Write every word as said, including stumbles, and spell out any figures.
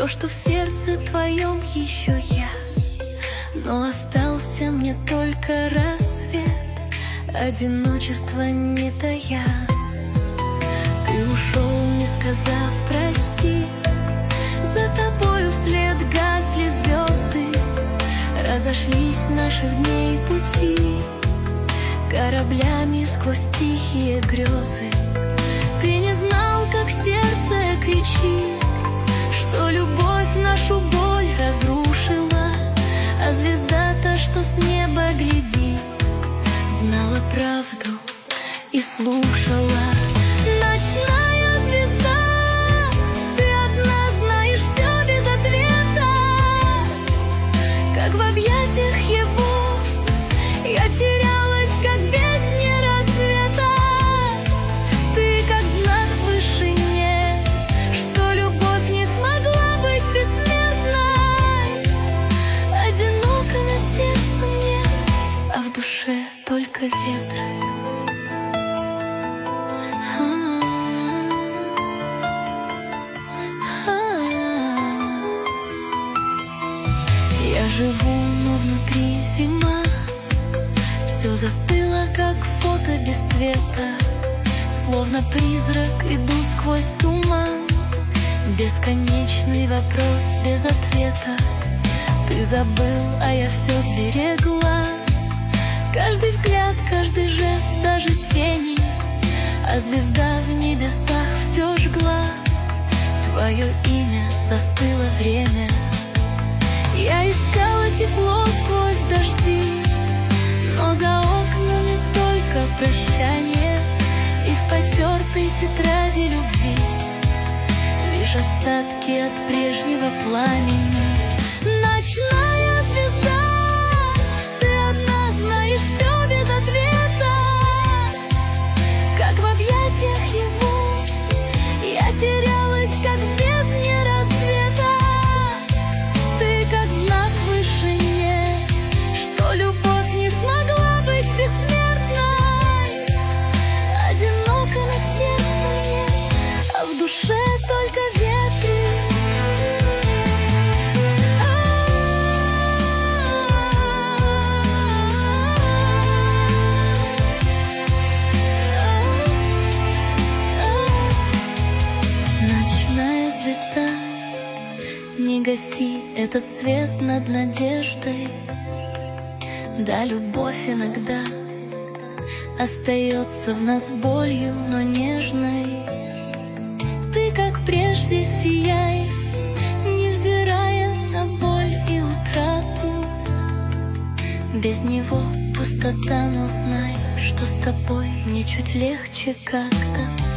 что в сердце твоем еще я. Но остался мне только рассвет, одиночество не тая. Ты ушел, не сказав прости, за тобою вслед гасли звезды, разошлись наших дней пути кораблями сквозь тихие грезы. Ты не знал, как сердце кричит, что любовь нашу боль разрушила, а звезда-то, что с неба глядит, знала правду и слушала. Ночная звезда, ты одна знаешь все без ответа, как в объятиях его я терялась, как в бездне рассвета. Ты как знак в вышине, что любовь не смогла быть бессмертной. Одиноко на сердце мне, а в душе только ветры. Я живу, но внутри зима, все застыло, как фото без цвета. Словно призрак иду сквозь туман, бесконечный вопрос без ответа. Ты забыл, а я все сберегла, каждый взгляд, каждый жест, даже тени, а звезда в небесах все жгла. Твое имя застыло время. Я искала тепло сквозь дожди, но за окнами только прощание, и в потертой тетради любви лишь остатки от прежнего пламени. Ночная звезда, ты одна знаешь все без ответа, как в объятиях его я терялась, как в бездне рассвета. Ты как знак в вышине, что любовь не смогла быть бессмертной. Одиноко на сердце мне, а в душе только ветры. Ночная звезда, не гаси этот свет над надеждой. Да, любовь иногда остается в нас болью, но нежной. Ты, как прежде, сияй, невзирая на боль и утрату. Без него пустота, но знай, что с тобой мне чуть легче как-то.